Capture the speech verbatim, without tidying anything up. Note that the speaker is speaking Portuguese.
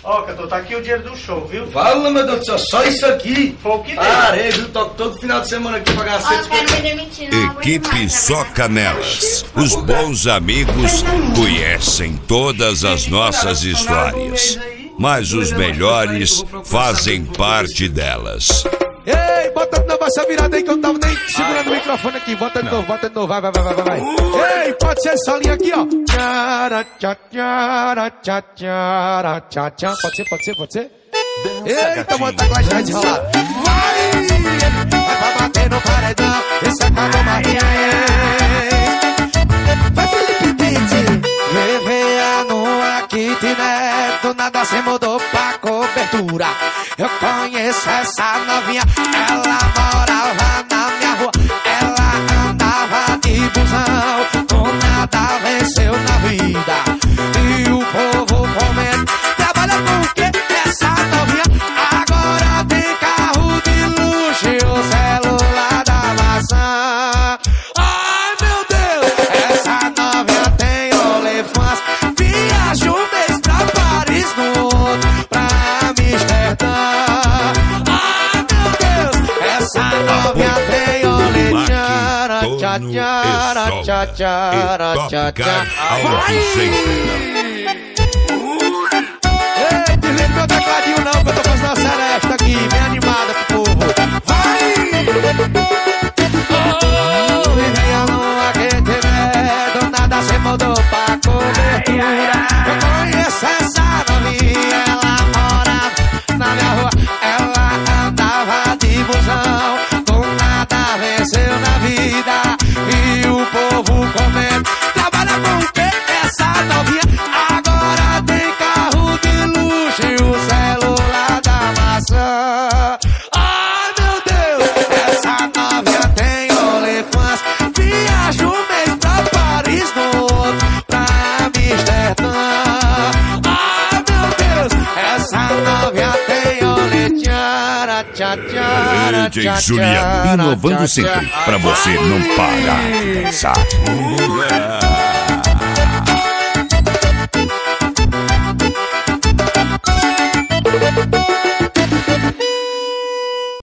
Ó, cantor, tá aqui o dinheiro do show, viu? Fala, meu Deus do céu, só isso aqui. Foi o que deu. Parei, viu? Toco todo final de semana aqui pra ganhar Ó, eu quero me demitir, não aguento Equipe mais Só trabalhar. Canelas. Os bons amigos conhecem todas as nossas histórias, mas os melhores fazem parte delas. Ei, bota de novo essa virada aí que eu tava nem segurando o microfone aqui. Bota de novo, bota de novo, vai, vai, vai, vai, vai. Ei, pode ser essa linha aqui, ó. Tchara, tchá, tchara, tchá, tchara, tchá, tchá. Pode ser, pode ser, pode ser? Eita, bota a classe de rolar. Vai! Vai pra bater no paredão. Esse acabou Maria. Vai, Felipe Pitti. Viver numa kitnet. Do nada se mudou pra cobertura. Eu conheço essa novinha. Ela morava na minha rua. Ela andava de busão. Do nada venceu na vida. E o povo comenta. Trabalha com o quê? Essa novinha agora tem carro de luxo e o celular da maçã. Ai, meu Deus! Essa novinha tem OnlyFans. Viaja um mês pra Paris, no outro pra Amsterdã. Ai, meu Deus! Essa novinha tem OnlyFans. Tchá, tchá, tchá, tchá, tchá, tchá. Vai! Ei, desliga meu tecladinho não, que eu tô fazendo a seresta aqui, bem animada pro povo. Vai! Oh, vivia numa kitnet, do nada se mudou pra cobertura. Eu conheço essa novinha, ela morava na minha rua. Ela andava de busão, do nada venceu na vida. E o povo comenta, trabalha com o quê? Essa novinha agora tem carro de luxo e o celular da maçã. Ai, meu Deus! Essa novinha tem OnlyFans. Viaja um mês pra Paris, no outro pra Amsterdã. Ai, meu Deus! Essa novinha tem OnlyFans. D J Juliano, inovando sempre pra você não parar de dançar.